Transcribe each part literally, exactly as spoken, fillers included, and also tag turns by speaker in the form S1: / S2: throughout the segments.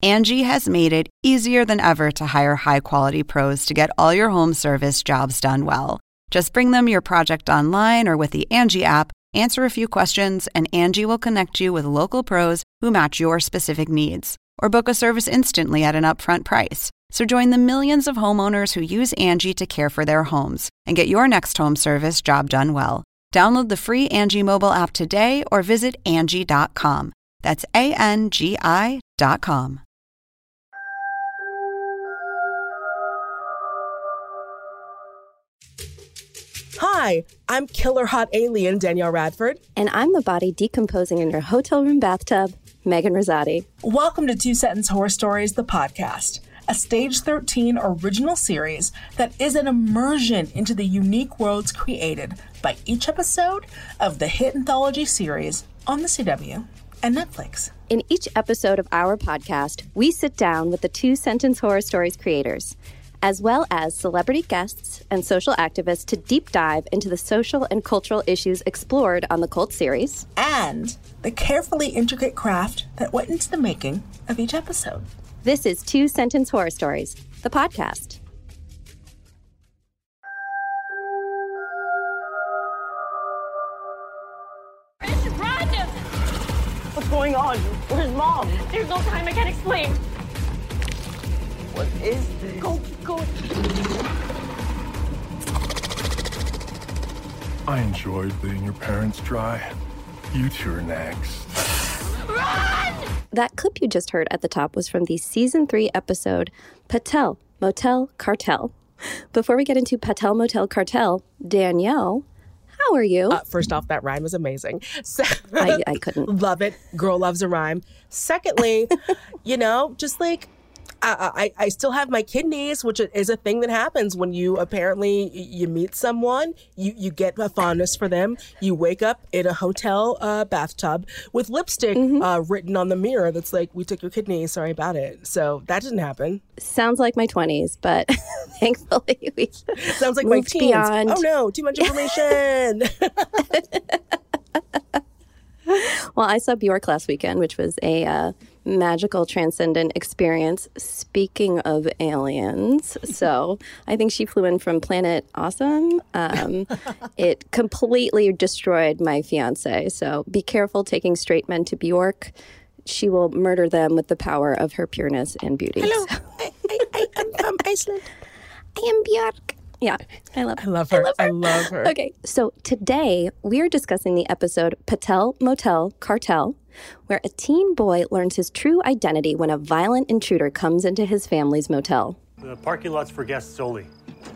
S1: Angie has made it easier than ever to hire high-quality pros to get all your home service jobs done well. Just bring them your project online or with the Angie app, answer a few questions, and Angie will connect you with local pros who match your specific needs. Or book a service instantly at an upfront price. So join the millions of homeowners who use Angie to care for their homes and get your next home service job done well. Download the free Angie mobile app today or visit Angie dot com. That's A N G I dot com.
S2: Hi, I'm killer hot alien Danielle Radford.
S3: And I'm the body decomposing in your hotel room bathtub, Megan Rosati.
S2: Welcome to Two Sentence Horror Stories, the podcast, a Stage thirteen original series that is an immersion into the unique worlds created by each episode of the hit anthology series on the C W and Netflix.
S3: In each episode of our podcast, we sit down with the Two Sentence Horror Stories creators, as well as celebrity guests and social activists to deep dive into the social and cultural issues explored on the cult series.
S2: And the carefully intricate craft that went into the making of each episode.
S3: This is Two Sentence Horror Stories, the podcast.
S4: Run!
S5: What's going on? Where's Mom?
S4: There's no time, I can't explain.
S5: What is this?
S4: Go, go.
S6: I enjoyed being your parents dry. You two are next.
S4: Run!
S3: That clip you just heard at the top was from the season three episode, Patel Motel Cartel. Before we get into Patel Motel Cartel, Danielle, how are you?
S2: Uh, first off, that rhyme was amazing. So,
S3: I, I couldn't.
S2: Love it. Girl loves a rhyme. Secondly, you know, just like, I, I, I still have my kidneys, which is a thing that happens when you apparently you meet someone, you, you get a fondness for them, you wake up in a hotel uh, bathtub with lipstick mm-hmm. uh, written on the mirror that's like, we took your kidneys, sorry about it. So that didn't happen.
S3: Sounds like my twenties, but thankfully we
S2: Sounds like my teens.
S3: Beyond.
S2: Oh no, too much information.
S3: Well, I saw Bjork last weekend, which was a uh, magical, transcendent experience. Speaking of aliens, so I think she flew in from Planet Awesome. Um, it completely destroyed my fiance. So be careful taking straight men to Bjork. She will murder them with the power of her pureness and beauty.
S2: Hello, I, I, I, I'm from Iceland.
S3: I am Bjork. Yeah, I love her.
S2: I love her. I love her.
S3: I
S2: love her.
S3: Okay, so today we are discussing the episode Patel Motel Cartel, where a teen boy learns his true identity when a violent intruder comes into his family's motel.
S7: The parking lot's for guests only.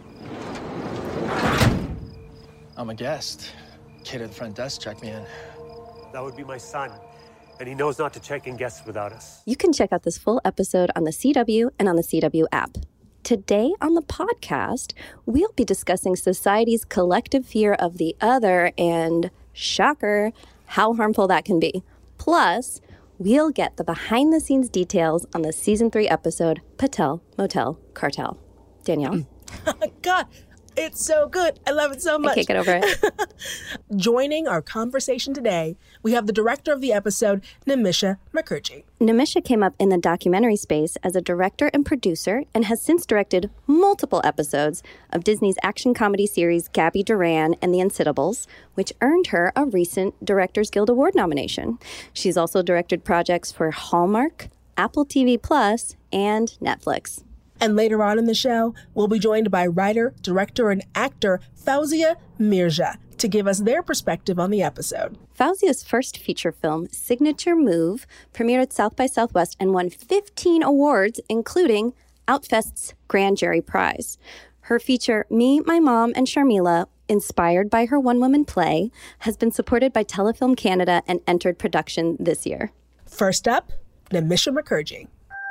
S8: I'm a guest. Kid at the front desk checked me in.
S7: That would be my son, and he knows not to check in guests without us.
S3: You can check out this full episode on the C W and on the C W app. Today on the podcast, we'll be discussing society's collective fear of the other and, shocker, how harmful that can be. Plus, we'll get the behind-the-scenes details on the season three episode, Patel Motel Cartel. Danielle?
S2: God, it's so good. I love it so much.
S3: I can't get over it.
S2: Joining our conversation today, we have the director of the episode, Nimisha Mukherjee.
S3: Nimisha came up in the documentary space as a director and producer and has since directed multiple episodes of Disney's action comedy series Gabby Duran and the Unsittables, which earned her a recent Directors Guild Award nomination. She's also directed projects for Hallmark, Apple T V Plus, and Netflix.
S2: And later on in the show, we'll be joined by writer, director, and actor Fauzia Mirza to give us their perspective on the episode.
S3: Fauzia's first feature film, Signature Move, premiered at South by Southwest and won fifteen awards, including Outfest's Grand Jury Prize. Her feature, Me, My Mom, and Sharmila, inspired by her one-woman play, has been supported by Telefilm Canada and entered production this year.
S2: First up, Nimisha Mukherjee.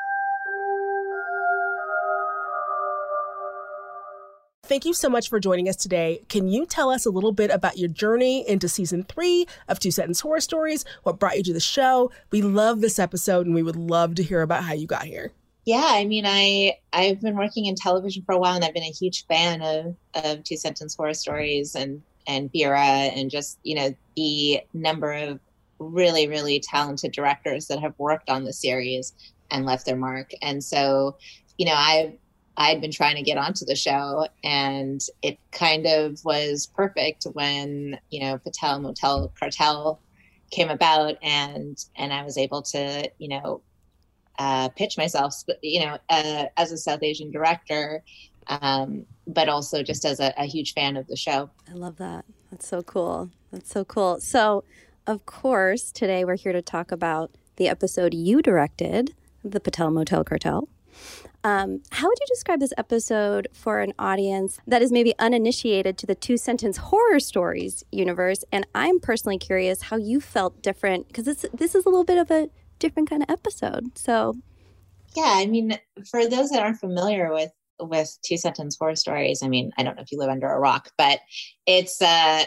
S2: Thank you so much for joining us today. Can you tell us a little bit about your journey into season three of Two Sentence Horror Stories? What brought you to the show? We love this episode and we would love to hear about how you got here.
S9: Yeah, I mean, I, I've been working in television for a while and I've been a huge fan of, of Two Sentence Horror Stories and, and Vera and just, you know, the number of really, really talented directors that have worked on the series. and left their mark. And so, you know, I I'd been trying to get onto the show, and it kind of was perfect when, you know, Patel Motel Cartel came about, and and I was able to, you know, uh, pitch myself, you know, uh, as a South Asian director, um, but also just as a, a huge fan of the show.
S3: I love that. That's so cool. That's so cool. So, of course, today we're here to talk about the episode you directed, The Patel Motel Cartel. Um, how would you describe this episode for an audience that is maybe uninitiated to the two-sentence horror stories universe? And I'm personally curious how you felt different, because this this is a little bit of a different kind of episode. So,
S9: yeah, I mean, for those that aren't familiar with with two-sentence horror stories, I mean, I don't know if you live under a rock, but it's uh,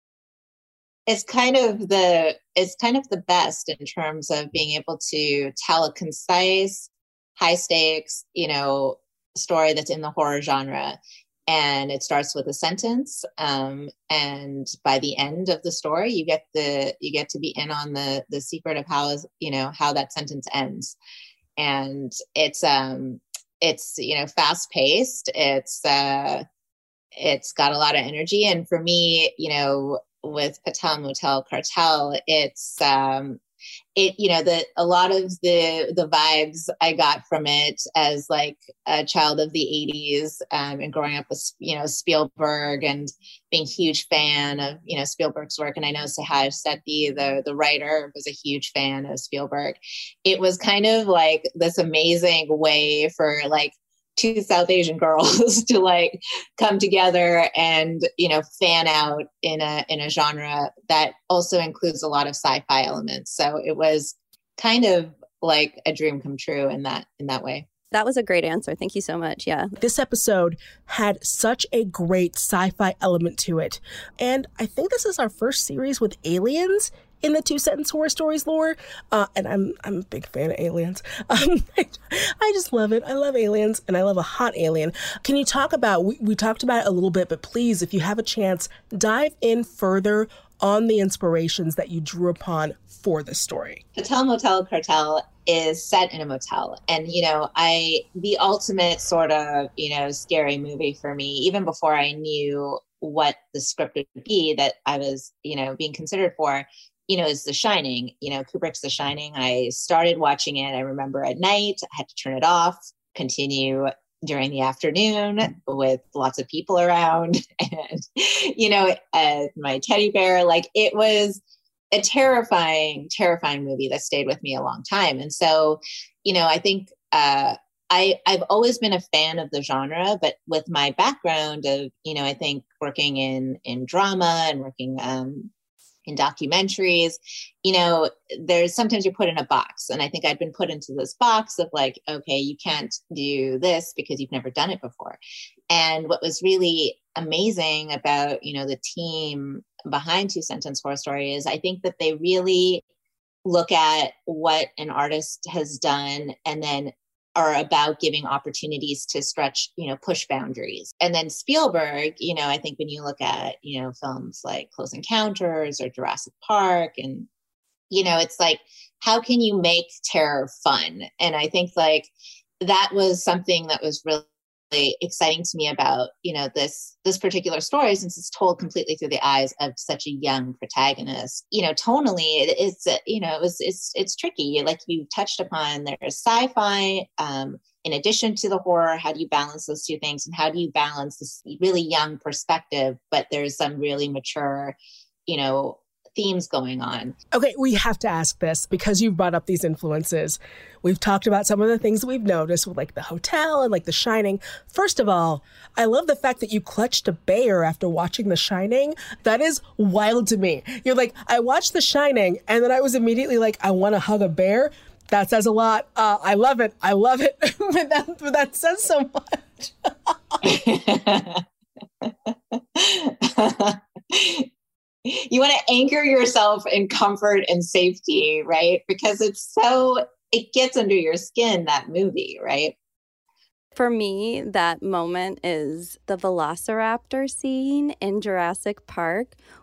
S9: it's kind of the it's kind of the best in terms of being able to tell a concise, high stakes, you know, story that's in the horror genre. And it starts with a sentence. Um, and by the end of the story, you get the, you get to be in on the, the secret of how, you know, how that sentence ends. And it's, um, it's, you know, fast paced. It's, uh, it's got a lot of energy. And for me, you know, with Patel Motel Cartel, it's, um, it, you know, the, a lot of the, the vibes I got from it as like a child of the eighties, um, and growing up with, you know, Spielberg and being a huge fan of, you know, Spielberg's work. And I know Sahaj Sethi, the, the writer, was a huge fan of Spielberg. It was kind of like this amazing way for like two South Asian girls to like come together and, you know, fan out in a, in a genre that also includes a lot of sci-fi elements. So it was kind of like a dream come true in that, in that way.
S3: That was a great answer. Thank you so much. Yeah.
S2: This episode had such a great sci-fi element to it. And I think this is our first series with aliens in the two-sentence horror stories lore. Uh, and I'm I'm a big fan of aliens. Um, I, I just love it. I love aliens, and I love a hot alien. Can you talk about, we, we talked about it a little bit, but please, if you have a chance, dive in further on the inspirations that you drew upon for this story.
S9: Patel Motel Cartel is set in a motel. And, you know, I, the ultimate sort of, you know, scary movie for me, even before I knew what the script would be that I was, you know, being considered for, you know, is The Shining. You know, Kubrick's The Shining. I started watching it, I remember, at night. I had to turn it off, continue during the afternoon with lots of people around and, you know, uh, my teddy bear. Like, it was a terrifying, terrifying movie that stayed with me a long time. And so, you know, I think uh, I, I've always been a fan of the genre, but with my background of, you know, I think working in, in drama and working um, in documentaries, you know, there's sometimes you're put in a box. And I think I'd been put into this box of like, okay, you can't do this because you've never done it before. And what was really amazing about, you know, the team behind Two Sentence Horror Story is I think that they really look at what an artist has done and then are about giving opportunities to stretch, you know, push boundaries. And then Spielberg, you know, I think when you look at, you know, films like Close Encounters or Jurassic Park, and, you know, it's like, how can you make terror fun? And I think like that was something that was really exciting to me about, you know, this this particular story, since it's told completely through the eyes of such a young protagonist. You know, tonally, it, it's uh, you know, it was it's it's tricky. Like you touched upon, there's sci-fi um, in addition to the horror. How do you balance those two things, and how do you balance this really young perspective, but there's some really mature, you know, themes going on?
S2: Okay, we have to ask this because you've brought up these influences. We've talked about some of the things that we've noticed with like the hotel and like The Shining. First of all, I love the fact that you clutched a bear after watching The Shining. That is wild to me. You're like, I watched The Shining and then I was immediately like, I want to hug a bear. That says a lot. Uh, I love it. I love it. but, that, but that says so
S9: much. You want to anchor yourself in comfort and safety, right? Because it's so, it gets under your skin, that movie, right?
S3: For me, that moment is the Velociraptor scene in Jurassic Park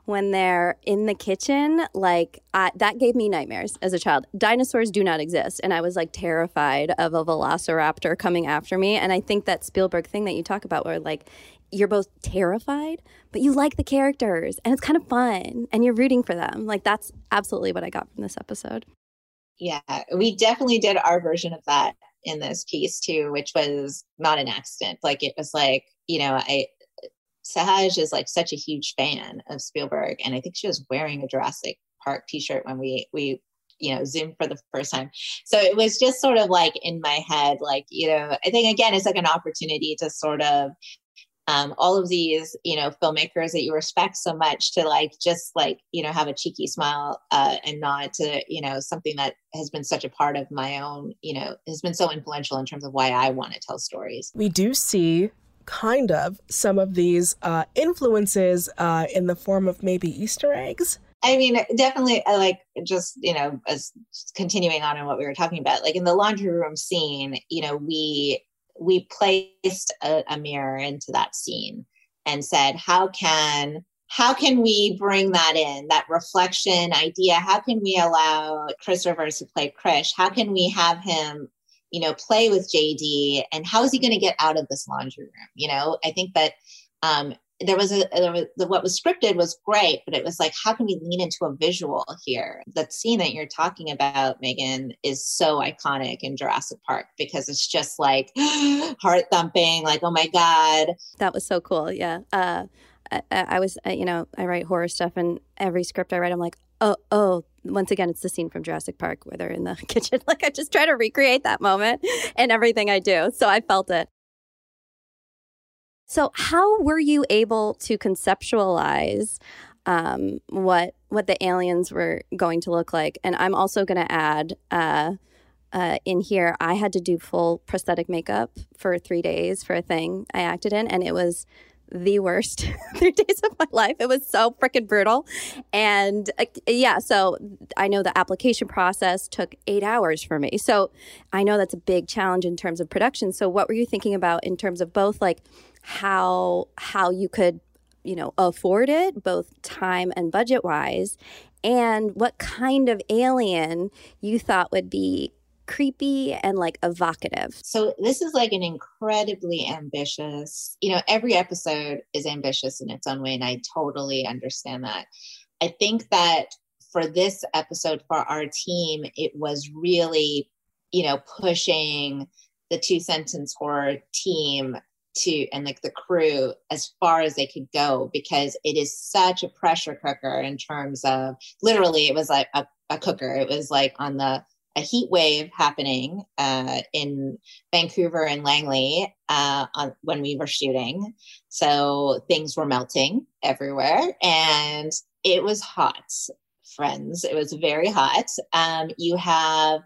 S3: when they're in the kitchen, like I, that gave me nightmares as a child. Dinosaurs do not exist. And I was like terrified of a velociraptor coming after me. And I think that Spielberg thing that you talk about where like you're both terrified, but you like the characters and it's kind of fun and you're rooting for them. Like that's absolutely what I got from this episode.
S9: Yeah, we definitely did our version of that in this piece too, which was not an accident. Like it was like, you know, I Sahaj is like such a huge fan of Spielberg, and I think she was wearing a Jurassic Park t-shirt when we we you know zoomed for the first time. So it was just sort of like in my head, like, you know, I think again it's like an opportunity to sort of um all of these, you know, filmmakers that you respect so much to like just like, you know, have a cheeky smile uh and nod to, you know, something that has been such a part of my own, you know, has been so influential in terms of why I want to tell stories.
S2: We do see kind of some of these uh, influences uh, in the form of maybe Easter eggs.
S9: I mean, definitely, I like just, you know, as continuing on in what we were talking about, like in the laundry room scene, you know, we we placed a, a mirror into that scene and said, how can how can we bring that in, that reflection idea? How can we allow Chris Rivers to play Krish? How can we have him, you know, play with J D, and how is he going to get out of this laundry room? You know, I think that um, there was a, there was, the, what was scripted was great, but it was like, how can we lean into a visual here? That scene that you're talking about, Megan, is so iconic in Jurassic Park because it's just like heart thumping, like, oh my God.
S3: That was so cool. Yeah. Uh, I, I was, uh, you know, I write horror stuff, and every script I write, I'm like, oh, oh, once again, it's the scene from Jurassic Park where they're in the kitchen. Like I just try to recreate that moment in everything I do. So I felt it. So how were you able to conceptualize um, what what the aliens were going to look like? And I'm also going to add uh, uh, in here, I had to do full prosthetic makeup for three days for a thing I acted in, and it was the worst three days of my life. It was so freaking brutal. And uh, yeah, so I know the application process took eight hours for me. So I know that's a big challenge in terms of production. So what were you thinking about in terms of both like how how you could, you know, afford it, both time and budget wise, and what kind of alien you thought would be creepy and like evocative?
S9: So this is like an incredibly ambitious, you know, every episode is ambitious in its own way, and I totally understand that. I think that for this episode, for our team, it was really, you know, pushing the Two Sentence Horror team to, and like the crew, as far as they could go, because it is such a pressure cooker in terms of, literally it was like a, a cooker. It was like on the a heat wave happening uh, in Vancouver and Langley uh, on, when we were shooting. So things were melting everywhere, and it was hot, friends. It was very hot. Um, you have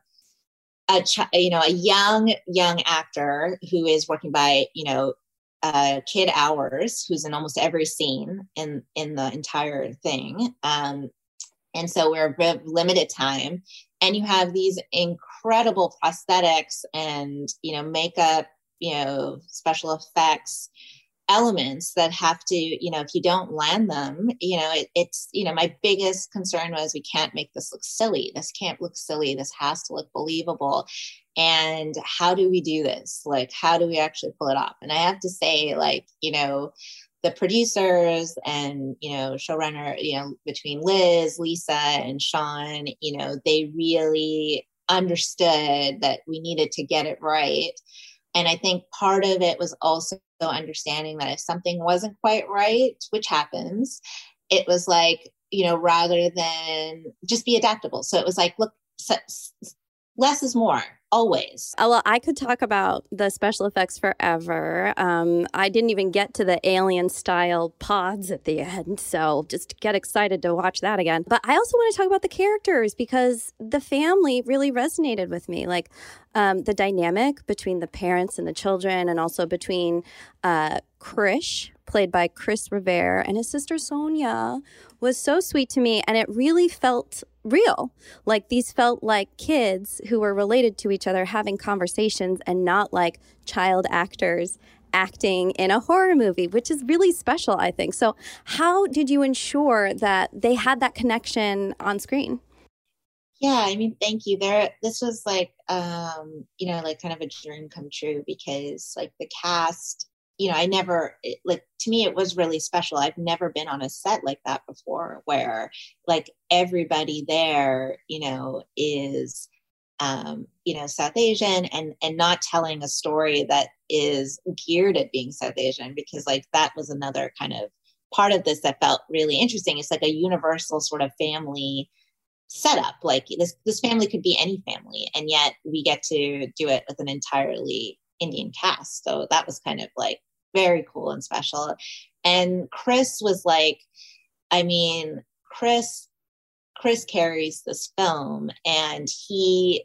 S9: a ch- you know a young young actor who is working by you know uh, kid hours, who's in almost every scene in in the entire thing. Um, and so we're v- limited time. And you have these incredible prosthetics and, you know, makeup, you know, special effects elements that have to, you know, if you don't land them, you know, it, it's, you know, my biggest concern was we can't make this look silly. This can't look silly. This has to look believable. And how do we do this? Like, how do we actually pull it off? And I have to say, like, you know, the producers and, you know, showrunner, you know, between Liz, Lisa, and Sean, you know, they really understood that we needed to get it right. And I think part of it was also understanding that if something wasn't quite right, which happens, it was like, you know, rather than just be adaptable. So it was like, look, less is more. Always.
S3: Oh, well, I could talk about the special effects forever. Um, I didn't even get to the alien style pods at the end, so just get excited to watch that again. But I also want to talk about the characters because the family really resonated with me. Like um, the dynamic between the parents and the children, and also between uh, Krish, played by Chris Rivers, and his sister Sonia, was so sweet to me, and it really felt real. Like these felt like kids who were related to each other having conversations, and not like child actors acting in a horror movie, which is really special, I think. So how did you ensure that they had that connection on screen?
S9: Yeah, I mean, thank you. There, this was like, um, you know, like kind of a dream come true because like the cast, you know, I never, it, like, to me, it was really special. I've never been on a set like that before where like everybody there, you know, is, um, you know, South Asian and, and not telling a story that is geared at being South Asian, because like that was another kind of part of this that felt really interesting. It's like a universal sort of family setup. Like this, this family could be any family, and yet we get to do it with an entirely Indian cast. So that was kind of like very cool and special. And Chris was like, I mean, Chris, Chris carries this film, and he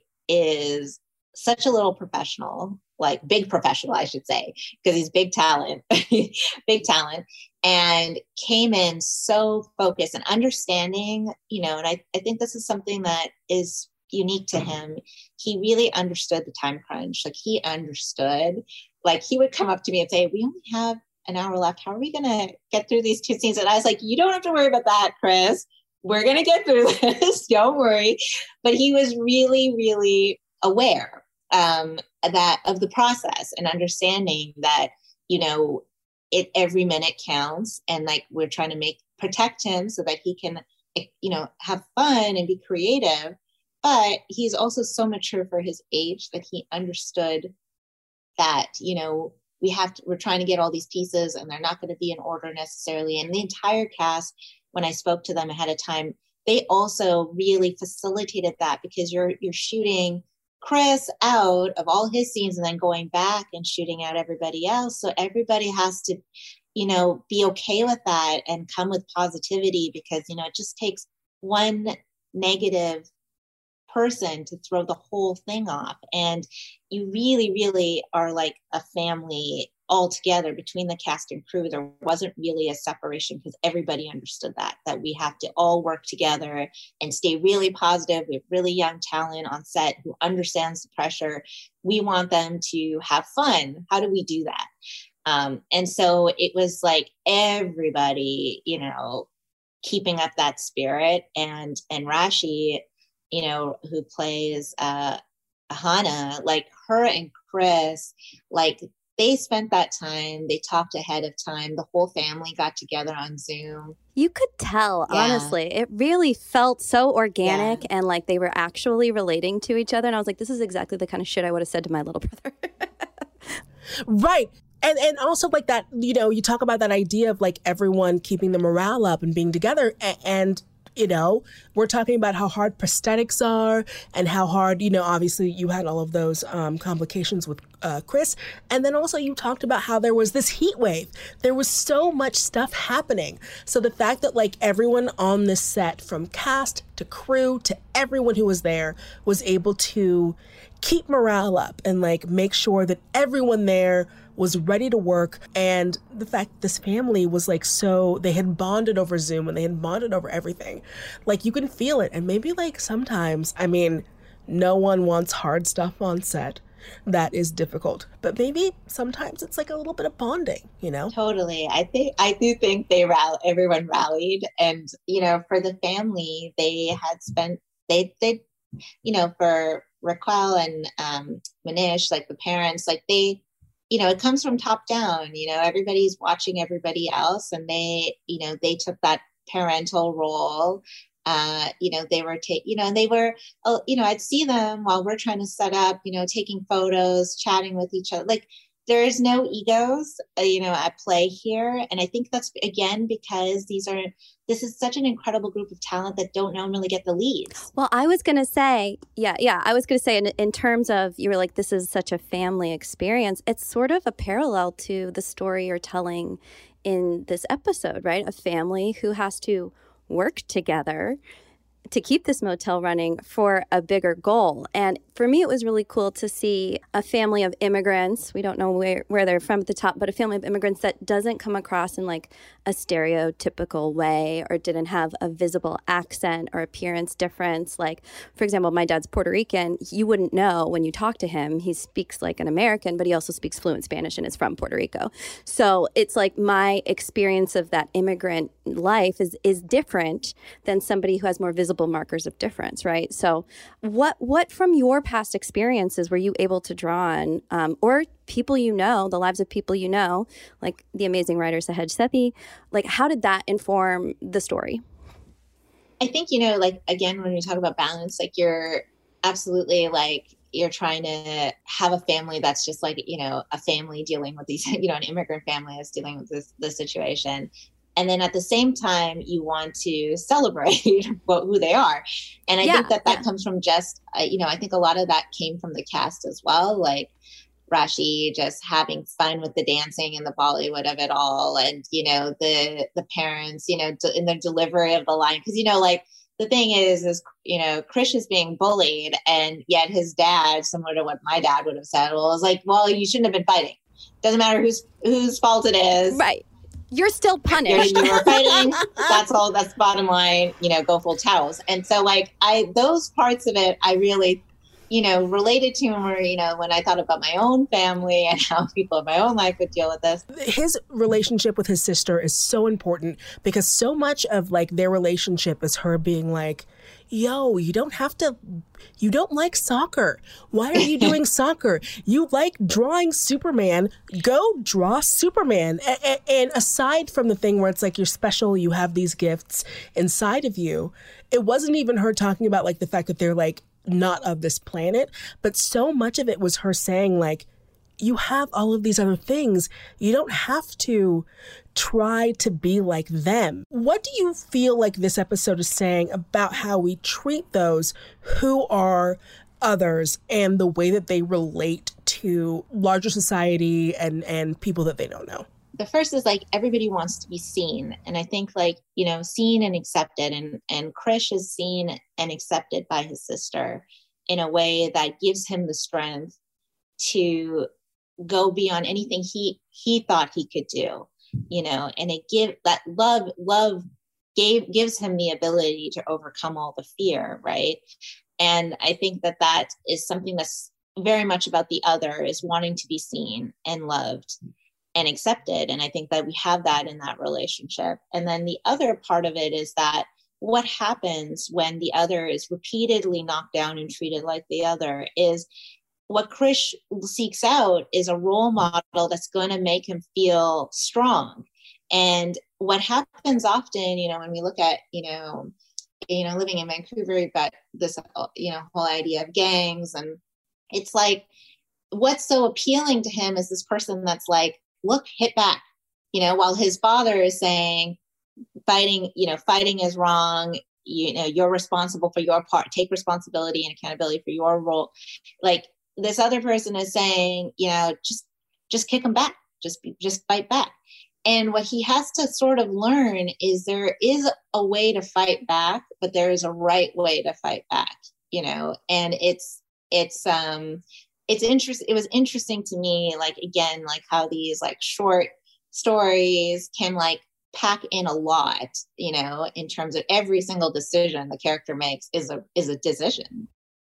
S9: is such a little professional, like big professional, I should say, because he's big talent, big talent, and came in so focused and understanding, you know, and I, I think this is something that is unique to him. He really understood the time crunch. Like he understood, like he would come up to me and say, we only have an hour left. How are we going to get through these two scenes? And I was like, you don't have to worry about that, Chris. We're going to get through this. Don't worry. But he was really, really aware um, that of the process and understanding that, you know, it every minute counts, and like we're trying to make protect him so that he can, you know, have fun and be creative. But he's also so mature for his age that he understood that, you know, we have to, we're trying to get all these pieces and they're not going to be in order necessarily. And the entire cast, when I spoke to them ahead of time, they also really facilitated that, because you're you're shooting Chris out of all his scenes and then going back and shooting out everybody else. So everybody has to, you know, be okay with that and come with positivity, because, you know, it just takes one negative person to throw the whole thing off. And you really, really are like a family all together between the cast and crew. There wasn't really a separation, because everybody understood that, that we have to all work together and stay really positive. We have really young talent on set who understands the pressure. We want them to have fun. How do we do that? Um, and so it was like everybody, you know, keeping up that spirit. And, and Rashi, you know, who plays uh, Hana, like her and Chris, like they spent that time, they talked ahead of time. The whole family got together on Zoom.
S3: You could tell,
S9: Yeah.
S3: honestly. It really felt so organic,
S9: Yeah.
S3: and like they were actually relating to each other. And I was like, this is exactly the kind of shit I would have said to my little brother.
S2: Right. And and also like that, you know, you talk about that idea of like everyone keeping the morale up and being together. And, and you know, we're talking about how hard prosthetics are and how hard, you know, obviously you had all of those um, complications with uh, Chris. And then also you talked about how there was this heat wave. There was so much stuff happening. So the fact that like everyone on this set, from cast to crew to everyone who was there, was able to keep morale up and like make sure that everyone there was ready to work. And the fact this family was like, so they had bonded over Zoom and they had bonded over everything. Like you can feel it. And maybe like sometimes, I mean, no one wants hard stuff on set. That is difficult. But maybe sometimes it's like a little bit of bonding, you know?
S9: Totally. I think, I do think they rall- everyone rallied. And, you know, for the family, they had spent, they, they, you know, for Raquel and um, Manish, like the parents, like they, you know, it comes from top down, you know, everybody's watching everybody else, and they, you know, they took that parental role. Uh, you know, they were take, you know, and they were, uh, you know, I'd see them while we're trying to set up, you know, taking photos, chatting with each other. Like there is no egos, uh, you know, at play here. And I think that's, again, because these are, this is such an incredible group of talent that don't normally get the leads.
S3: Well, I was going to say, yeah, yeah, I was going to say in, in terms of, you were like, this is such a family experience. It's sort of a parallel to the story you're telling in this episode, right? A family who has to work together to keep this motel running for a bigger goal. And for For me, it was really cool to see a family of immigrants. We don't know where, where they're from at the top, but a family of immigrants that doesn't come across in like a stereotypical way or didn't have a visible accent or appearance difference. Like, for example, my dad's Puerto Rican. You wouldn't know when you talk to him. He speaks like an American, but he also speaks fluent Spanish and is from Puerto Rico. So it's like my experience of that immigrant life is is different than somebody who has more visible markers of difference, right? So what what from your past experiences were you able to draw on, um, or people you know, the lives of people you know, like the amazing writer Sahaj Sethi, like how did that inform the story?
S9: I think, you know, like, again, when we talk about balance, like you're absolutely like, you're trying to have a family that's just like, you know, a family dealing with these, you know, an immigrant family that's dealing with this, this situation. And then at the same time, you want to celebrate what, who they are. And I yeah, think that that yeah. comes from just, uh, you know, I think a lot of that came from the cast as well. Like Rashi just having fun with the dancing and the Bollywood of it all. And, you know, the the parents, you know, d- in the delivery of the line. Because, you know, like the thing is, is, you know, Krish is being bullied. And yet his dad, similar to what my dad would have said, well, was like, well, you shouldn't have been fighting. Doesn't matter whose whose fault it is.
S3: Right. You're still punished.
S9: You're, you're fighting. That's all. That's bottom line. You know, go full towels. And so, like, I those parts of it, I really, you know, related to him. Or you know, when I thought about my own family and how people in my own life would deal with this.
S2: His relationship with his sister is so important because so much of like their relationship is her being like, yo, you don't have to, you don't like soccer. Why are you doing soccer? You like drawing Superman. Go draw Superman. And, and aside from the thing where it's like you're special, you have these gifts inside of you, it wasn't even her talking about like the fact that they're like not of this planet, but so much of it was her saying like, you have all of these other things. You don't have to try to be like them. What do you feel like this episode is saying about how we treat those who are others and the way that they relate to larger society and, and people that they don't know?
S9: The first is like everybody wants to be seen. And I think like, you know, seen and accepted. And, and Krish is seen and accepted by his sister in a way that gives him the strength to go beyond anything he he thought he could do, you know, and it give that love love gave gives him the ability to overcome all the fear, right? And I think that that is something that's very much about the other, is wanting to be seen and loved and accepted. And I think that we have that in that relationship. And then the other part of it is that what happens when the other is repeatedly knocked down and treated like the other is what Krish seeks out is a role model that's going to make him feel strong. And what happens often, you know, when we look at, you know, you know, living in Vancouver, we've got this, you know, whole idea of gangs. And it's like, what's so appealing to him is this person that's like, look, hit back, you know, while his father is saying, fighting, you know, fighting is wrong. You know, you're responsible for your part, take responsibility and accountability for your role. Like, this other person is saying, you know, just, just kick him back, just, just fight back. And what he has to sort of learn is there is a way to fight back, but there is a right way to fight back, you know, and it's, it's, um, it's interesting. It was interesting to me, like, again, like how these like short stories can like pack in a lot, you know, in terms of every single decision the character makes is a, is a decision.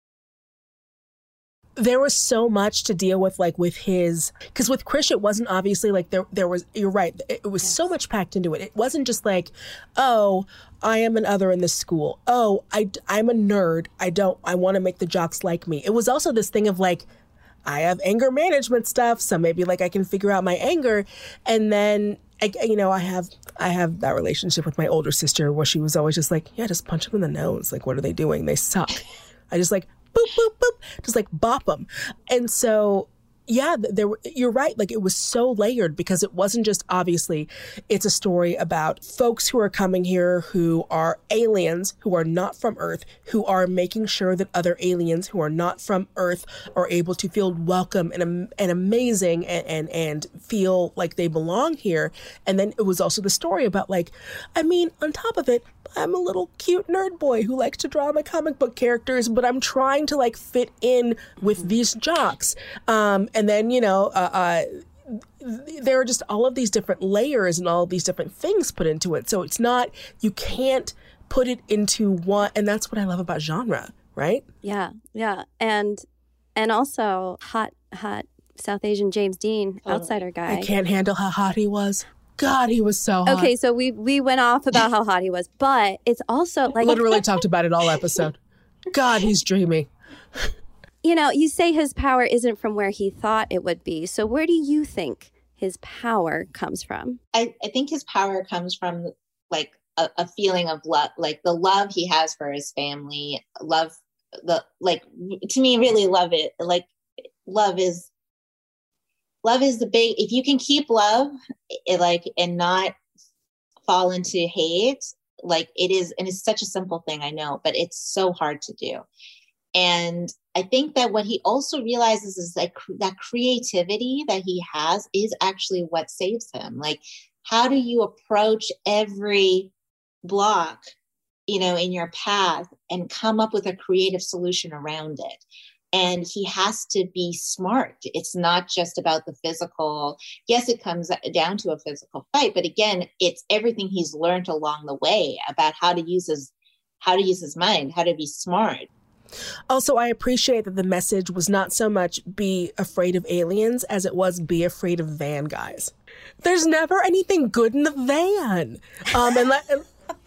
S2: There was so much to deal with, like with his, because with Krish, it wasn't obviously like there, there was, you're right. It was so much packed into it. It wasn't just like, oh, I am an other in this school. Oh, I, I'm a nerd. I don't, I want to make the jocks like me. It was also this thing of like, I have anger management stuff. So maybe like I can figure out my anger. And then, I, you know, I have, I have that relationship with my older sister where she was always just like, yeah, just punch them in the nose. Like, what are they doing? They suck. I just like, boop, boop, boop, just like bop them. And so yeah, there were, you're right. Like, it was so layered because it wasn't just, obviously, it's a story about folks who are coming here who are aliens, who are not from Earth, who are making sure that other aliens who are not from Earth are able to feel welcome and, and amazing and, and, and feel like they belong here. And then it was also the story about, like, I mean, on top of it, I'm a little cute nerd boy who likes to draw my comic book characters, but I'm trying to, like, fit in with these jocks. Um, and then, you know, uh, uh, there are just all of these different layers and all of these different things put into it. So it's not, you can't put it into one. And that's what I love about genre, right?
S3: Yeah, yeah. And and also hot, hot South Asian James Dean, outsider guy.
S2: I can't handle how hot he was. God, he was so hot.
S3: Okay, so we we went off about how hot he was, but it's also like
S2: literally talked about it all episode. God, he's dreamy.
S3: You know, you say his power isn't from where he thought it would be. So where do you think his power comes from?
S9: I, I think his power comes from like a, a feeling of love, like the love he has for his family. Love, the like to me, really love it. Like love is. Love is the big, if you can keep love, it, like, and not fall into hate, like it is, and it's such a simple thing, I know, but it's so hard to do. And I think that what he also realizes is that that creativity that he has is actually what saves him. Like, how do you approach every block, you know, in your path and come up with a creative solution around it? And he has to be smart. It's not just about the physical. Yes, it comes down to a physical fight, but again, it's everything he's learned along the way about how to use his, how to use his mind, how to be smart.
S2: Also, I appreciate that the message was not so much be afraid of aliens as it was be afraid of van guys. There's never anything good in the van. Um, and let.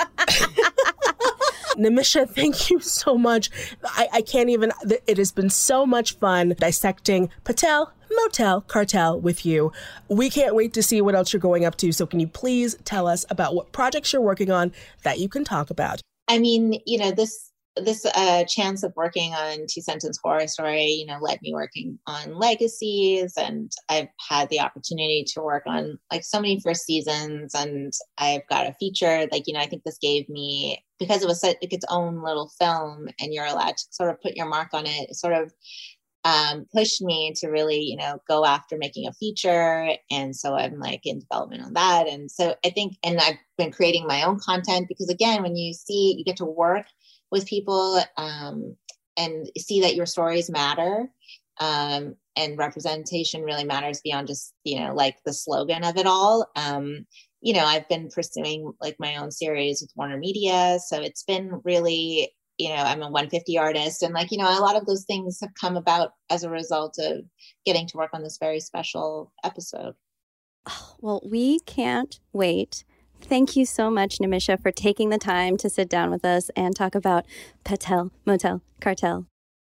S2: Nimisha, thank you so much. I, I can't even, it has been so much fun dissecting Patel Motel Cartel with you. We can't wait to see what else you're going up to. So can you please tell us about what projects you're working on that you can talk about?
S9: I mean, you know, this this uh, chance of working on Two Sentence Horror Story, you know, led me working on Legacies, and I've had the opportunity to work on like so many first seasons, and I've got a feature. Like, you know, I think this gave me, because it was such, like its own little film, and you're allowed to sort of put your mark on it. It sort of um, pushed me to really, you know, go after making a feature, and so I'm like in development on that. And so I think, and I've been creating my own content because again, when you see, you get to work with people um, and see that your stories matter, um, and representation really matters beyond just, you know, like the slogan of it all. Um, you know, I've been pursuing like my own series with Warner Media. So it's been really, you know, I'm a one fifty artist, and like, you know, a lot of those things have come about as a result of getting to work on this very special episode.
S3: Oh, well, we can't wait. Thank you so much, Nimisha, for taking the time to sit down with us and talk about Patel Motel Cartel.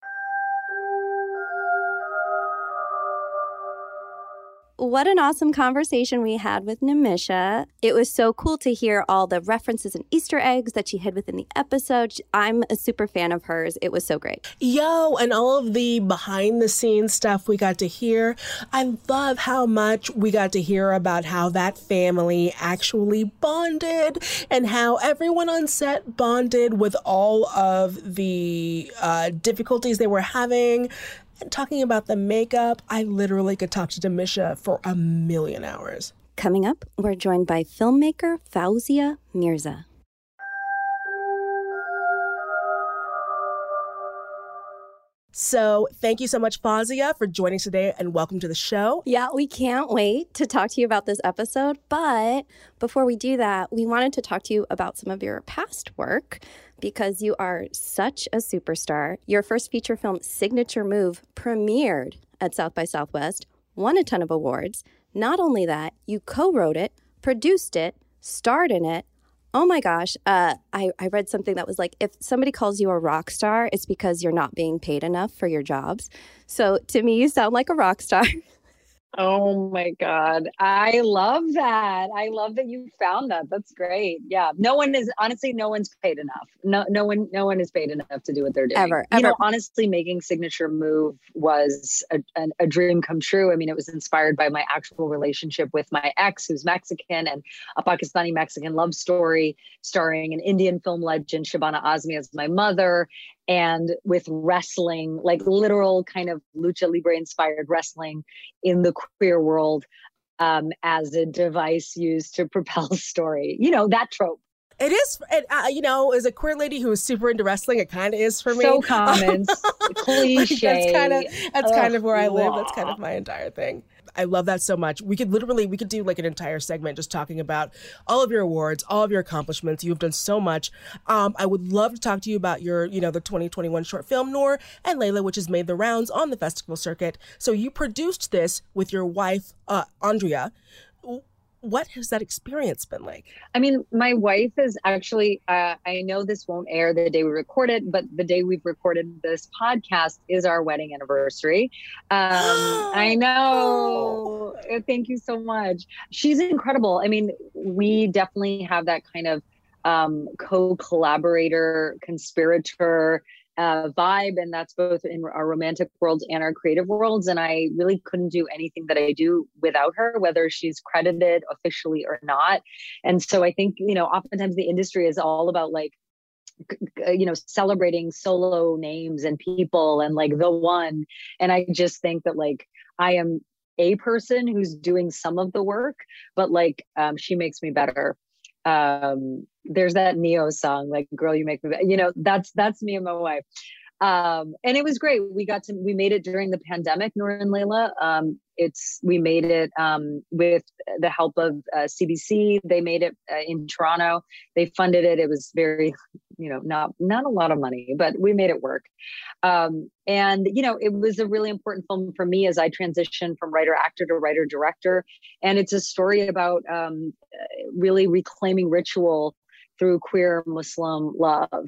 S3: What an awesome conversation we had with Nimisha. It was so cool to hear all the references and Easter eggs that she hid within the episode. I'm a super fan of hers. It was so great.
S2: Yo, and all of the behind the scenes stuff we got to hear. I love how much we got to hear about how that family actually bonded and how everyone on set bonded with all of the uh, difficulties they were having. Talking about the makeup, I literally could talk to Nimisha for a million hours.
S3: Coming up, we're joined by filmmaker Fauzia Mirza.
S2: So thank you so much, Fauzia, for joining us today, and welcome to the show.
S3: Yeah, we can't wait to talk to you about this episode. But before we do that, we wanted to talk to you about some of your past work, because you are such a superstar. Your first feature film, Signature Move, premiered at South by Southwest, won a ton of awards. Not only that, you co-wrote it, produced it, starred in it. Oh my gosh, uh, I, I read something that was like, if somebody calls you a rock star, it's because you're not being paid enough for your jobs. So to me, you sound like a rock star.
S10: Oh my God. I love that. I love that you found that. That's great. Yeah. No one is honestly, no one's paid enough. No, no one, no one is paid enough to do what they're doing.
S3: Ever,
S10: You
S3: ever.
S10: know, honestly, making Signature Move was a, a, a dream come true. I mean, it was inspired by my actual relationship with my ex, who's Mexican, and a Pakistani Mexican love story starring an Indian film legend, Shabana Azmi, as my mother. And with wrestling, like literal kind of lucha libre inspired wrestling in the queer world um, as a device used to propel story. You know, that trope.
S2: It is, it, uh, you know, as a queer lady who is super into wrestling, it kind of is for me.
S10: So common, cliche.
S2: That's kind of that's
S10: Ugh,
S2: kind of where I live.
S10: blah.
S2: That's kind of my entire thing. I love that so much. We could literally, we could do like an entire segment just talking about all of your awards, all of your accomplishments. You've done so much. Um, I would love to talk to you about your, you know, the twenty twenty-one short film, Noor and Layla, which has made the rounds on the festival circuit. So you produced this with your wife, uh, Andrea. What has that experience been like?
S10: I mean, my wife is actually, uh, I know this won't air the day we record it, but the day we've recorded this podcast is our wedding anniversary. Um, I know. Thank you so much. She's incredible. I mean, we definitely have that kind of um, co-collaborator, conspirator Uh, vibe, and that's both in our romantic worlds and our creative worlds. And I really couldn't do anything that I do without her, whether she's credited officially or not. And so I think, you know, oftentimes the industry is all about like, you know, celebrating solo names and people and like the one. And I just think that like, I am a person who's doing some of the work, but like, um, she makes me better. Um, there's that Neo song, like, girl, you make me, be-. you know, that's, that's me and my wife. Um, and it was great. We got to, we made it during the pandemic, Noor and Layla. Um, it's, we made it, um, with the help of, uh, C B C. They made it uh, in Toronto. They funded it. It was very, you know, not, not a lot of money, but we made it work. Um, and, you know, it was a really important film for me as I transitioned from writer, actor to writer, director. And it's a story about, um, really reclaiming ritual through queer Muslim love.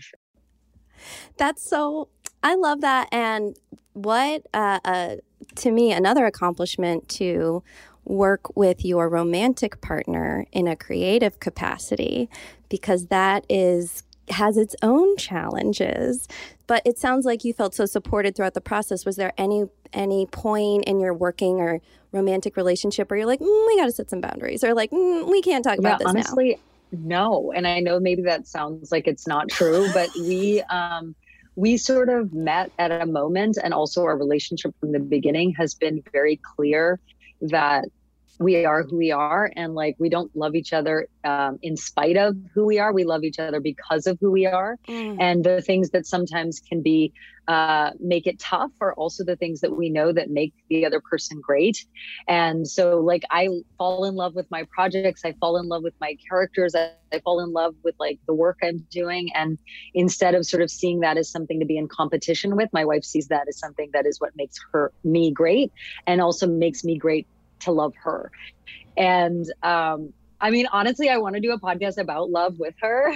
S3: That's so, I love that. And what, uh, uh, to me, another accomplishment to work with your romantic partner in a creative capacity, because that is, has its own challenges. But it sounds like you felt so supported throughout the process. Was there any, any point in your working or romantic relationship where you're like, mm, we got to set some boundaries, or like, mm, we can't talk about
S10: yeah,
S3: this
S10: honestly,
S3: now?
S10: No. And I know maybe that sounds like it's not true, but we, um, we sort of met at a moment, and also our relationship from the beginning has been very clear that we are who we are, and like, we don't love each other um, in spite of who we are. We love each other because of who we are. Mm. And the things that sometimes can be, uh, make it tough are also the things that we know that make the other person great. And so like, I fall in love with my projects. I fall in love with my characters. I, I fall in love with like the work I'm doing. And instead of sort of seeing that as something to be in competition with, my wife sees that as something that is what makes her, me great, and also makes me great to love her. And um I mean, honestly, I want to do a podcast about love with her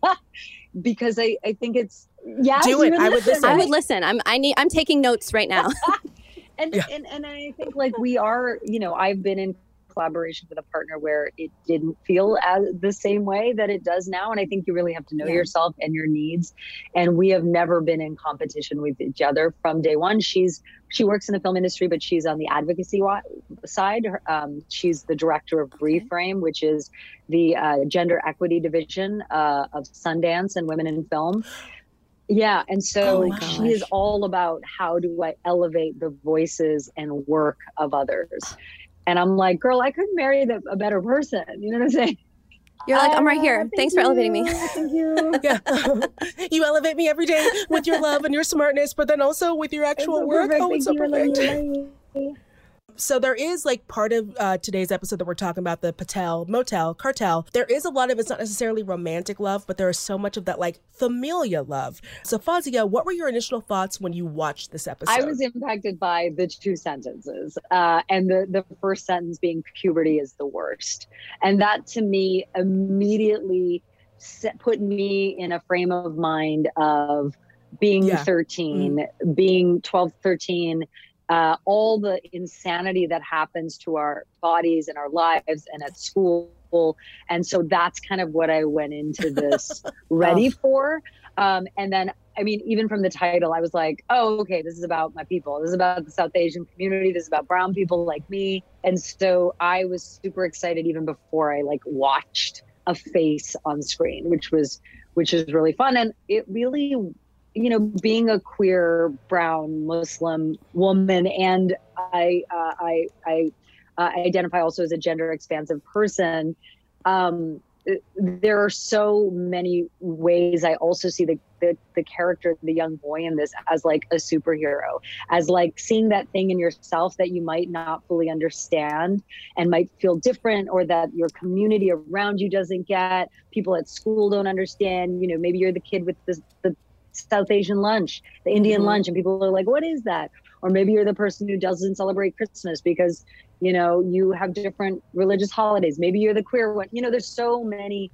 S10: because I I think it's yeah
S2: do it I would listen
S3: I would listen I'm I need I'm taking notes right now.
S10: and, yeah. and and I think like we are, you know, I've been in collaboration with a partner where it didn't feel as the same way that it does now. And I think you really have to know yeah. yourself and your needs. And we have never been in competition with each other from day one. She's, she works in the film industry, but she's on the advocacy side. Um, she's the director of Reframe, which is the uh, gender equity division uh, of Sundance and Women in Film. Yeah. And so oh she is all about how do I elevate the voices and work of others. And I'm like, girl, I couldn't marry the, a better person. You know what I'm saying?
S3: You're like, I'm right here.
S10: Uh,
S3: Thanks
S10: you.
S3: for elevating me.
S10: Thank you.
S2: Yeah. You elevate me every day with your love and your smartness, but then also with your actual
S10: so
S2: work.
S10: Perfect.
S2: Oh, it's
S10: Thank
S2: so
S10: you.
S2: perfect. So there is like part of uh, today's episode that we're talking about the Patel Motel cartel. There is a lot of, it's not necessarily romantic love, but there is so much of that like familial love. So Fawzia, what were your initial thoughts when you watched this episode?
S10: I was impacted by the two sentences uh, and the, the first sentence being puberty is the worst. And that to me immediately set, put me in a frame of mind of being yeah. thirteen, mm. being twelve, thirteen, uh, all the insanity that happens to our bodies and our lives and at school. And so that's kind of what I went into this ready oh. for. Um, and then, I mean, even from the title, I was like, oh, okay, this is about my people. This is about the South Asian community. This is about brown people like me. And so I was super excited even before I like watched a face on screen, which was, which is really fun. And it really, you know, being a queer, brown, Muslim woman, and I, uh, I, I, uh, I identify also as a gender expansive person. Um, there are so many ways I also see the, the the character, the young boy in this, as like a superhero, as like seeing that thing in yourself that you might not fully understand and might feel different, or that your community around you doesn't get, people at school don't understand. You know, maybe you're the kid with the, the South Asian lunch, the Indian mm-hmm. lunch, and people are like, what is that? Or maybe you're the person who doesn't celebrate Christmas because, you know, you have different religious holidays. Maybe you're the queer one. You know, there's so many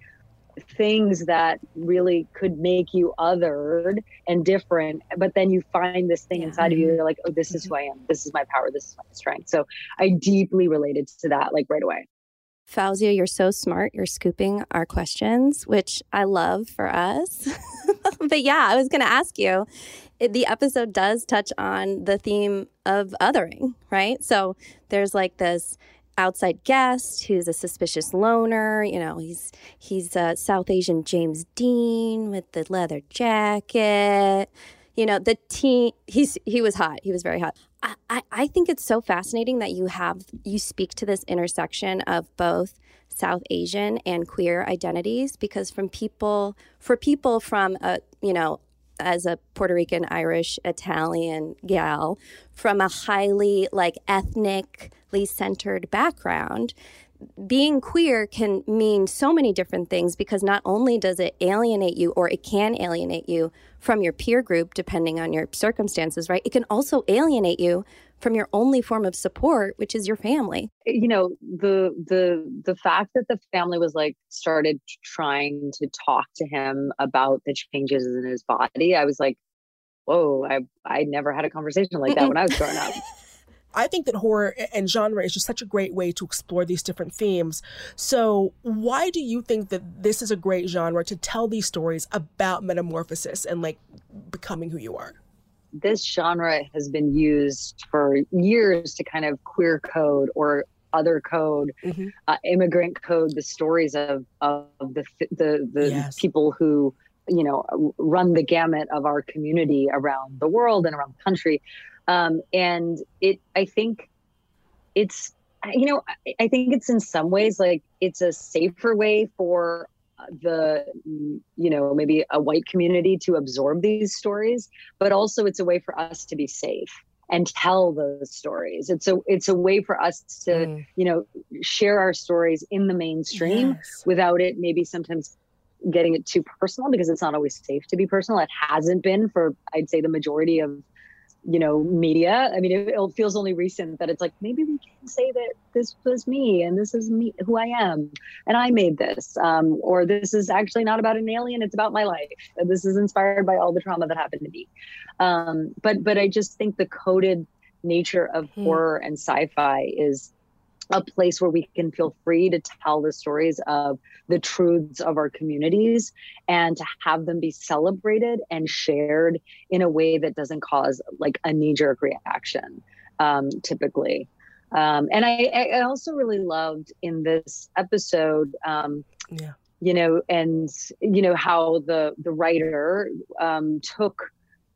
S10: things that really could make you othered and different. But then you find this thing yeah. inside of you. You're like, oh, this mm-hmm. is who I am. This is my power. This is my strength. So I deeply related to that, like right away.
S3: Fawzia, you're so smart. You're scooping our questions, which I love for us. But yeah, I was going to ask you, the episode does touch on the theme of othering, right? So there's like this outside guest who's a suspicious loner. You know, he's he's a South Asian James Dean with the leather jacket. You know, the teen, he's he was hot. He was very hot. I, I, I think it's so fascinating that you have, you speak to this intersection of both South Asian and queer identities, because from people, for people from, a, you know, as a Puerto Rican, Irish, Italian gal, from a highly like ethnically centered background, being queer can mean so many different things, because not only does it alienate you, or it can alienate you from your peer group, depending on your circumstances, right? It can also alienate you from your only form of support, which is your family.
S10: You know, the the the fact that the family was like started trying to talk to him about the changes in his body, I was like, whoa, I I never had a conversation like that when I was growing up.
S2: I think that horror and genre is just such a great way to explore these different themes. So why do you think that this is a great genre to tell these stories about metamorphosis and like becoming who you are?
S10: This genre has been used for years to kind of queer code or other code, mm-hmm. uh, immigrant code, the stories of, of the, the, the yes. people who, you know, run the gamut of our community around the world and around the country. Um, and it, I think it's, you know, I, I think it's in some ways like it's a safer way for the, you know, maybe a white community to absorb these stories, but also it's a way for us to be safe and tell those stories. It's a, it's a way for us to, mm. you know, share our stories in the mainstream yes. without it maybe sometimes getting it too personal, because it's not always safe to be personal. It hasn't been for, I'd say, the majority of, you know, media. I mean, it, it feels only recent that it's like, maybe we can say that this was me and this is me, who I am, and I made this, um, or this is actually not about an alien, it's about my life. This is inspired by all the trauma that happened to me. Um, but, but I just think the coded nature of hmm. horror and sci-fi is a place where we can feel free to tell the stories of the truths of our communities and to have them be celebrated and shared in a way that doesn't cause like a knee-jerk reaction, um, typically. Um, and I, I also really loved in this episode, um, yeah. you know, and, you know, how the, the writer um, took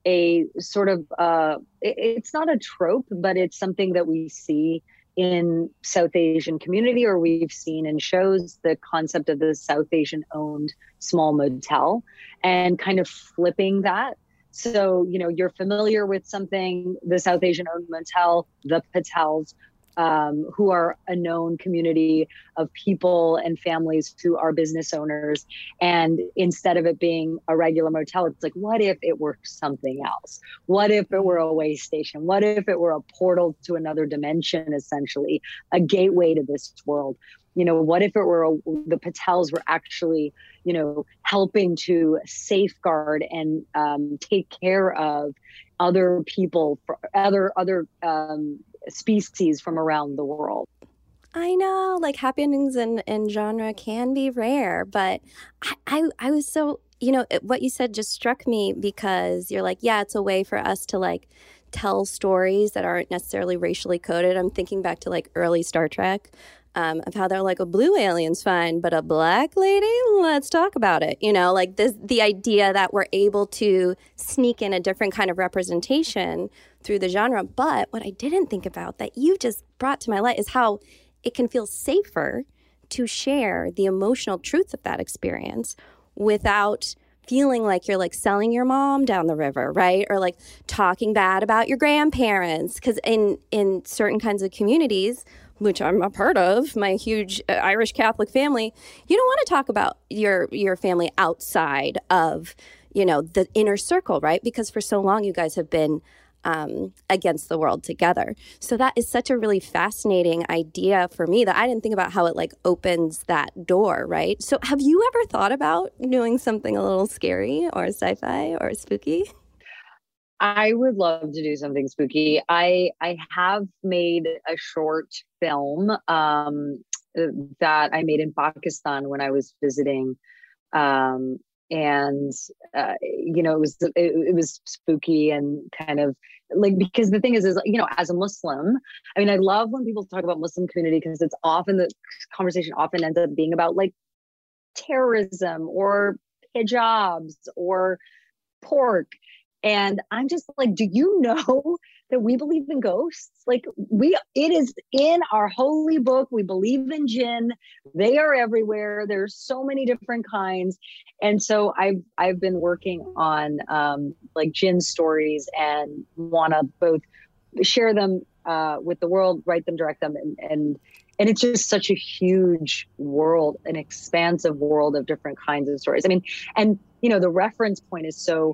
S10: a sort of, uh, it, it's not a trope, but it's something that we see in South Asian community, or we've seen in shows, the concept of the South Asian owned small motel, and kind of flipping that. So, you know, you're familiar with something, the South Asian owned motel, the Patels, um, who are a known community of people and families who are business owners. And instead of it being a regular motel, it's like, what if it were something else? What if it were a way station? What if it were a portal to another dimension, essentially, a gateway to this world? You know, what if it were a, the Patels were actually, you know, helping to safeguard and um, take care of other people, other other um, species from around the world.
S3: I know, like happy endings in, in genre can be rare, but I, I, I was so, you know, what you said just struck me because you're like, yeah, it's a way for us to like tell stories that aren't necessarily racially coded. I'm thinking back to like early Star Trek. Um, of how they're like, a blue alien's fine, but a black lady, let's talk about it. You know, like this, the idea that we're able to sneak in a different kind of representation through the genre. But what I didn't think about that you just brought to my light is how it can feel safer to share the emotional truth of that experience without feeling like you're like selling your mom down the river, right? Or like talking bad about your grandparents. Because in, in certain kinds of communities, which I'm a part of, my huge uh, Irish Catholic family, you don't want to talk about your your family outside of, you know, the inner circle, right? Because for so long you guys have been um, against the world together. So that is such a really fascinating idea for me that I didn't think about how it like opens that door, right? So have you ever thought about doing something a little scary or sci-fi or spooky?
S10: I would love to do something spooky. I I have made a short film um, that I made in Pakistan when I was visiting, um, and uh, you know it was it, it was spooky and kind of like, because the thing is is you know, as a Muslim, I mean, I love when people talk about Muslim community because it's often the conversation often ends up being about like terrorism or hijabs or pork. And I'm just like, do you know that we believe in ghosts? Like we, it is in our holy book. We believe in jinn. They are everywhere. There's so many different kinds. And so I've, I've been working on um, like jinn stories and want to both share them uh, with the world, write them, direct them. And, and, and it's just such a huge world, an expansive world of different kinds of stories. I mean, and you know, the reference point is so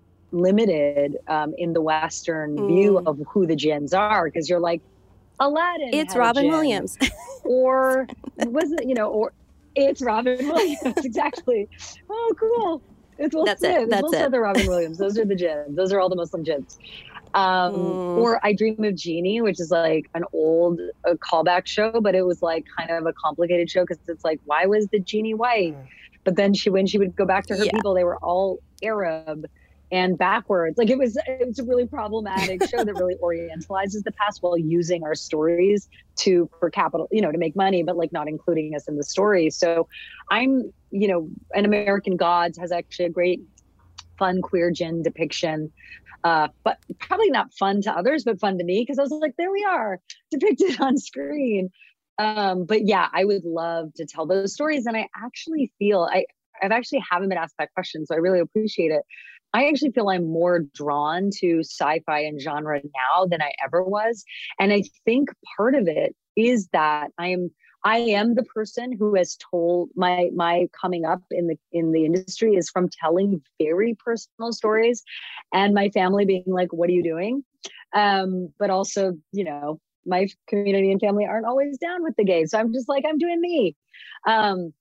S10: limited um, in the Western mm. view of who the jinns are, because you're like, Aladdin,
S3: it's Robin Williams,
S10: or was it, you know, or it's Robin Williams, exactly. Oh, cool. It's Will
S3: That's
S10: Smith.
S3: it. That's
S10: Will Smith
S3: it.
S10: or Robin Williams. Those are the jinns. Those are all the Muslim jinns. Um, mm. Or I Dream of Jeannie, which is like an old uh, callback show, but it was like kind of a complicated show because it's like, why was the genie white? Mm. But then she, when she would go back to her yeah. people, they were all Arab and backwards. Like it was, it was a really problematic show that really orientalizes the past while using our stories to, for capital, you know, to make money, but like not including us in the story. So I'm, you know, An American Gods has actually a great fun queer jinn depiction, uh, but probably not fun to others, but fun to me. Cause I was like, there we are depicted on screen. Um, but yeah, I would love to tell those stories. And I actually feel I, I've actually haven't been asked that question. So I really appreciate it. I actually feel I'm more drawn to sci-fi and genre now than I ever was. And I think part of it is that I am I am the person who has told my my coming up in the in the industry is from telling very personal stories and my family being like, what are you doing? Um, but also, you know, my community and family aren't always down with the gays. So I'm just like, I'm doing me. Um,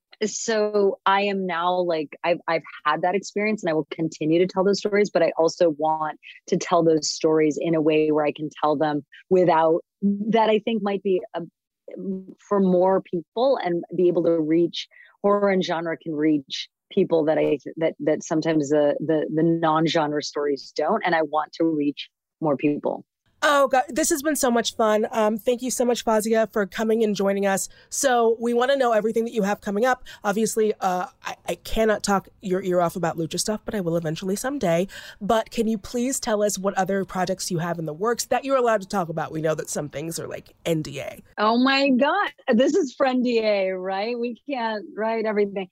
S10: So I am now like, I've, I've had that experience and I will continue to tell those stories, but I also want to tell those stories in a way where I can tell them without, that I think might be a, for more people and be able to reach, horror and genre can reach people that I, that, that sometimes the, the, the non-genre stories don't. And I want to reach more people.
S2: Oh, God, this has been so much fun. Um, thank you so much, Fawzia, for coming and joining us. So we want to know everything that you have coming up. Obviously, uh, I, I cannot talk your ear off about Lucha stuff, but I will eventually someday. But can you please tell us what other projects you have in the works that you're allowed to talk about? We know that some things are like N D A.
S10: Oh, my God. This is Friend D A, right? We can't write everything.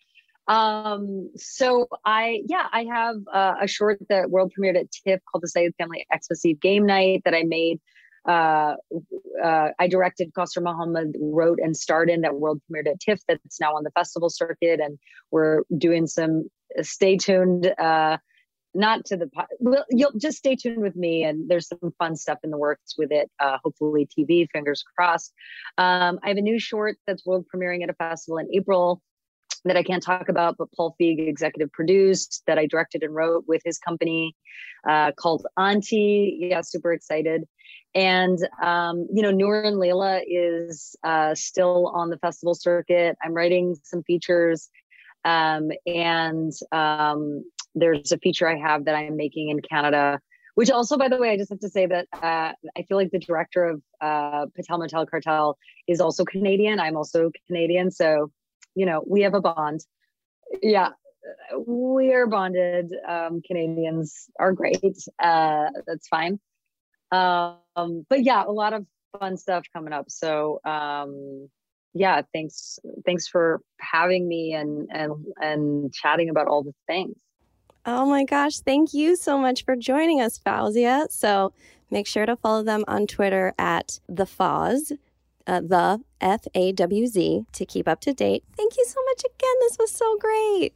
S10: Um, so I, yeah, I have uh, a short that world premiered at TIFF called The Sayed Family Xmas Eve Game Night that I made. Uh, uh, I directed, Kauthar Mohammed wrote and starred in, that world premiered at TIFF that's now on the festival circuit. And we're doing some, stay tuned, uh, not to the, po- well, you'll just stay tuned with me, and there's some fun stuff in the works with it. Uh, hopefully T V, fingers crossed. Um, I have a new short that's world premiering at a festival in April that I can't talk about, but Paul Feig executive produced, that I directed and wrote with his company, uh, called Auntie. Yeah, super excited. And, um, you know, Noor and Layla is uh, still on the festival circuit. I'm writing some features. Um, and um, there's a feature I have that I'm making in Canada, which also, by the way, I just have to say that uh, I feel like the director of uh, Patel Motel Cartel is also Canadian. I'm also Canadian. So, you know, we have a bond. Yeah, we are bonded. Um, Canadians are great. Uh, that's fine. Um, but yeah, a lot of fun stuff coming up. So um, yeah, thanks. Thanks for having me and, and, and chatting about all the things.
S3: Oh my gosh, thank you so much for joining us, Fauzia. So make sure to follow them on Twitter at the Fawz, uh, the F A W Z, to keep up to date. Thank you so much again. This was so great.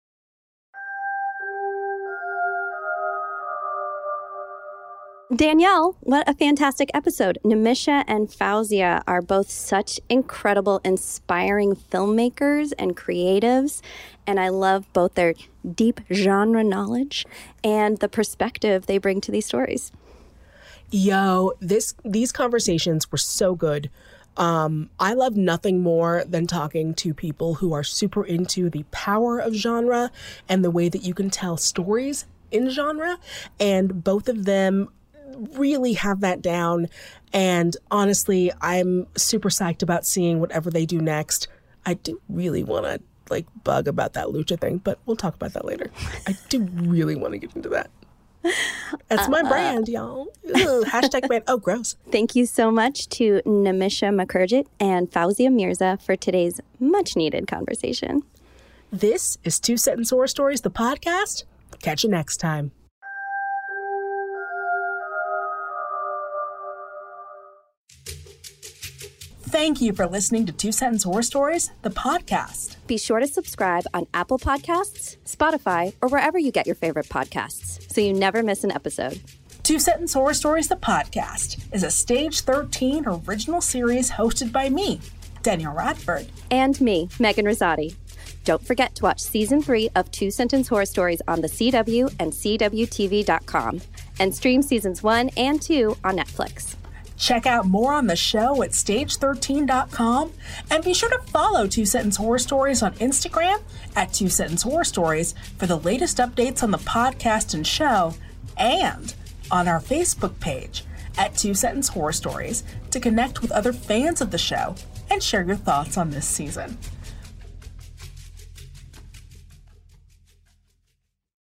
S3: Danielle, what a fantastic episode. Nimisha and Fauzia are both such incredible, inspiring filmmakers and creatives, and I love both their deep genre knowledge and the perspective they bring to these stories.
S2: Yo, this these conversations were so good. Um, I love nothing more than talking to people who are super into the power of genre and the way that you can tell stories in genre, and both of them really have that down. And honestly, I'm super psyched about seeing whatever they do next. I do really want to like bug about that lucha thing, but we'll talk about that later. I do really want to get into that. That's my uh, brand, y'all. Ugh, hashtag brand. Oh, gross.
S3: Thank you so much to Nimisha Mukherjee and Fauzia Mirza for today's much needed conversation.
S2: This is Two Sentence Horror Stories, the podcast. Catch you next time. Thank you for listening to Two Sentence Horror Stories, the podcast.
S3: Be sure to subscribe on Apple Podcasts, Spotify, or wherever you get your favorite podcasts, so you never miss an episode.
S2: Two Sentence Horror Stories, the podcast, is a Stage thirteen original series hosted by me, Danielle Radford.
S3: And me, Megan Rosati. Don't forget to watch Season three of Two Sentence Horror Stories on the C W and C W T V dot com, and stream Seasons one and two on Netflix.
S2: Check out more on the show at stage thirteen dot com, and be sure to follow Two Sentence Horror Stories on Instagram at Two Sentence Horror Stories for the latest updates on the podcast and show, and on our Facebook page at Two Sentence Horror Stories to connect with other fans of the show and share your thoughts on this season.